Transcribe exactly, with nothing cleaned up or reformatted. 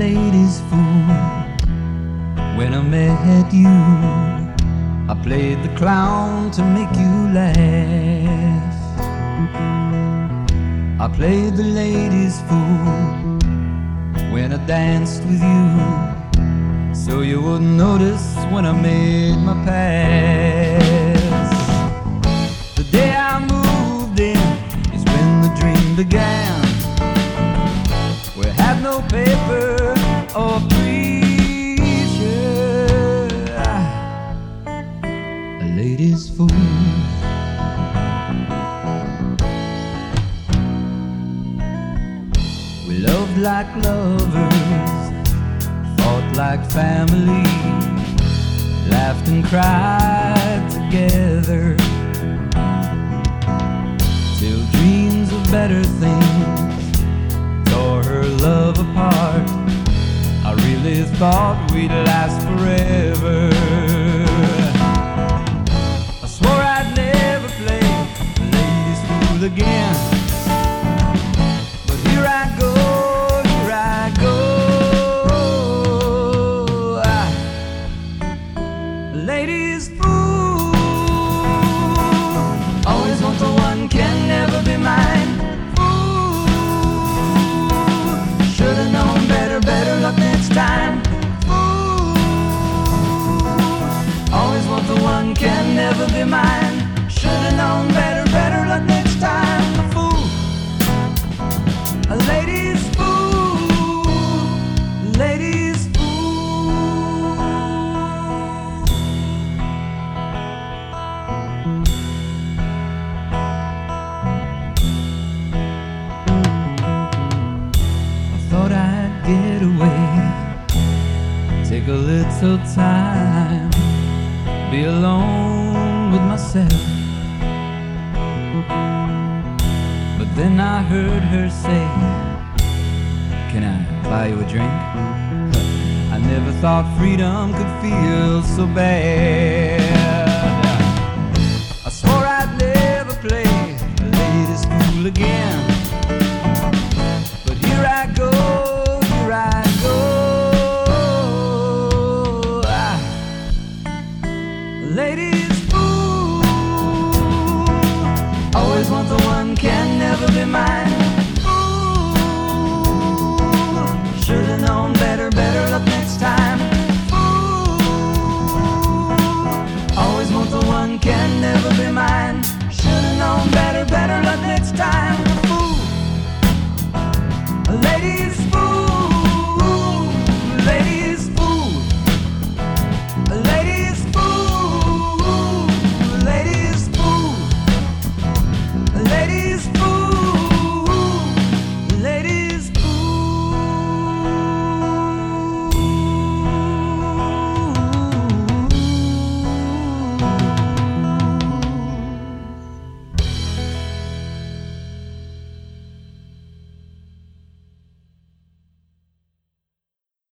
ladies' fool. When I met you, I played the clown to make you laugh. I played the ladies' fool when I danced with you, so you wouldn't notice when I made my pass. The day I moved in is when the dream began. We had no paper or preacher, a lady's fool. We loved like lovers, fought like family, laughed and cried together, till dreams of better things tore her love apart. I really thought we'd last forever. I swore I'd never play the ladies' fool again, but here I go, here I go. I, ladies' fool, always want the one, can never be mine. Should've known better, better luck next time. Fool, always want the one, can never be mine. Should've known better, better luck next time. A fool, a lady's fool, lady's fool. Thought I'd get away, take a little time, be alone with myself. But then I heard her say, can I buy you a drink? I never thought freedom could feel so bad. I swore I'd never play the latest fool again,